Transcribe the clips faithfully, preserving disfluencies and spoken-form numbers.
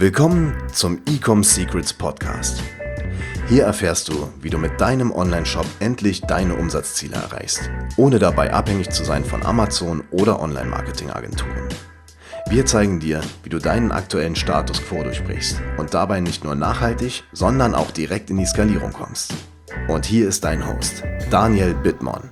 Willkommen zum Ecom Secrets Podcast. Hier erfährst du, wie du mit deinem Online-Shop endlich deine Umsatzziele erreichst, ohne dabei abhängig zu sein von Amazon oder Online-Marketing-Agenturen. Wir zeigen dir, wie du deinen aktuellen Status quo durchbrichst und dabei nicht nur nachhaltig, sondern auch direkt in die Skalierung kommst. Und hier ist dein Host, Daniel Bittmann.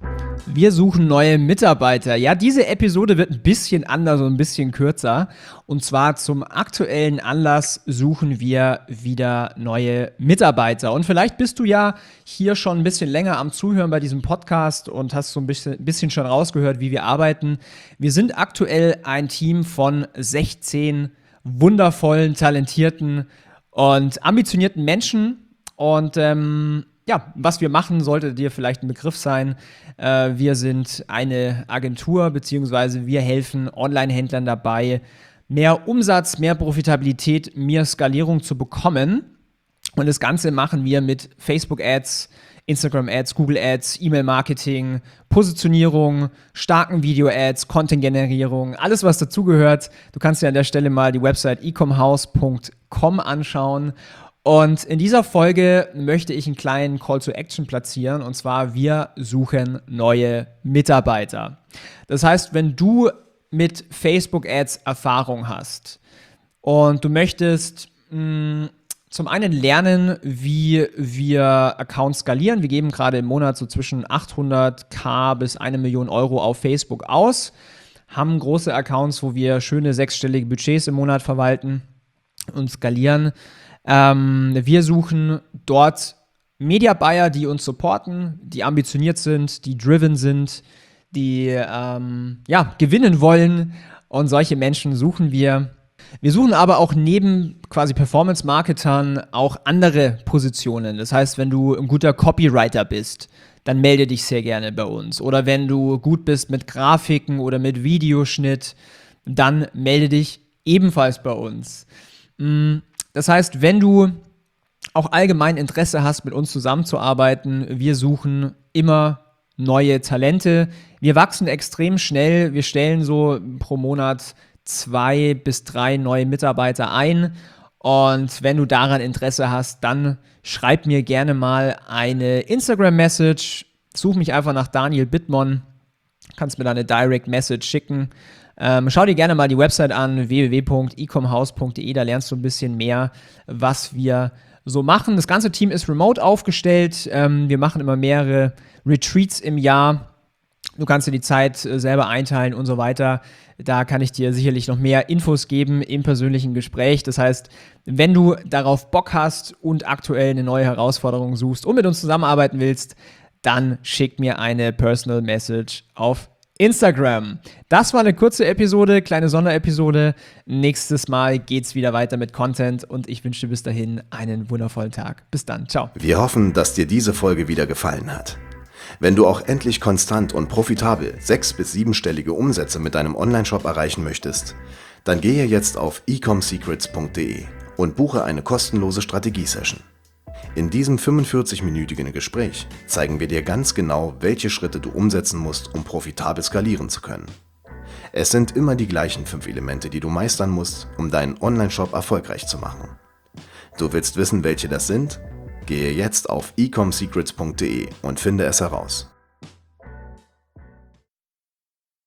Wir suchen neue Mitarbeiter. Ja, diese Episode wird ein bisschen anders und ein bisschen kürzer. Und zwar zum aktuellen Anlass suchen wir wieder neue Mitarbeiter. Und vielleicht bist du ja hier schon ein bisschen länger am Zuhören bei diesem Podcast und hast so ein bisschen, bisschen schon rausgehört, wie wir arbeiten. Wir sind aktuell ein Team von sechzehn wundervollen, talentierten und ambitionierten Menschen. Und ähm, ja, was wir machen, sollte dir vielleicht ein Begriff sein. Äh, wir sind eine Agentur, beziehungsweise wir helfen Online-Händlern dabei, mehr Umsatz, mehr Profitabilität, mehr Skalierung zu bekommen. Und das Ganze machen wir mit Facebook-Ads, Instagram-Ads, Google-Ads, E-Mail-Marketing, Positionierung, starken Video-Ads, Content-Generierung, alles, was dazugehört. Du kannst dir an der Stelle mal die Website ecomhouse punkt com anschauen. Und in dieser Folge möchte ich einen kleinen Call to Action platzieren, und zwar: wir suchen neue Mitarbeiter. Das heißt, wenn du mit Facebook-Ads Erfahrung hast und du möchtest mh, zum einen lernen, wie wir Accounts skalieren. Wir geben gerade im Monat so zwischen achthunderttausend bis eine Million Euro auf Facebook aus, haben große Accounts, wo wir schöne sechsstellige Budgets im Monat verwalten und skalieren. Ähm, wir suchen dort Media Buyer, die uns supporten, die ambitioniert sind, die driven sind, die ähm, ja, gewinnen wollen, und solche Menschen suchen wir. Wir suchen aber auch neben quasi Performance-Marketern auch andere Positionen. Das heißt, wenn du ein guter Copywriter bist, dann melde dich sehr gerne bei uns. Oder wenn du gut bist mit Grafiken oder mit Videoschnitt, dann melde dich ebenfalls bei uns. Das heißt, wenn du auch allgemein Interesse hast, mit uns zusammenzuarbeiten, wir suchen immer neue Talente. Wir wachsen extrem schnell. Wir stellen so pro Monat zwei bis drei neue Mitarbeiter ein. Und wenn du daran Interesse hast, dann schreib mir gerne mal eine Instagram-Message. Such mich einfach nach Daniel Bittmann. Kannst mir da eine Direct Message schicken. Ähm, schau dir gerne mal die Website an, w w w punkt ecomhouse punkt d e, da lernst du ein bisschen mehr, was wir so machen. Das ganze Team ist remote aufgestellt, ähm, wir machen immer mehrere Retreats im Jahr. Du kannst dir die Zeit äh, selber einteilen und so weiter. Da kann ich dir sicherlich noch mehr Infos geben im persönlichen Gespräch. Das heißt, wenn du darauf Bock hast und aktuell eine neue Herausforderung suchst und mit uns zusammenarbeiten willst, dann schick mir eine Personal Message auf Instagram. Das war eine kurze Episode, kleine Sonderepisode. Nächstes Mal geht's wieder weiter mit Content und ich wünsche dir bis dahin einen wundervollen Tag. Bis dann, ciao. Wir hoffen, dass dir diese Folge wieder gefallen hat. Wenn du auch endlich konstant und profitabel sechs- bis siebenstellige Umsätze mit deinem Online-Shop erreichen möchtest, dann gehe jetzt auf ecom secrets punkt d e und buche eine kostenlose Strategie-Session. In diesem fünfundvierzig-minütigen Gespräch zeigen wir dir ganz genau, welche Schritte du umsetzen musst, um profitabel skalieren zu können. Es sind immer die gleichen fünf Elemente, die du meistern musst, um deinen Online-Shop erfolgreich zu machen. Du willst wissen, welche das sind? Gehe jetzt auf ecom secrets punkt d e und finde es heraus.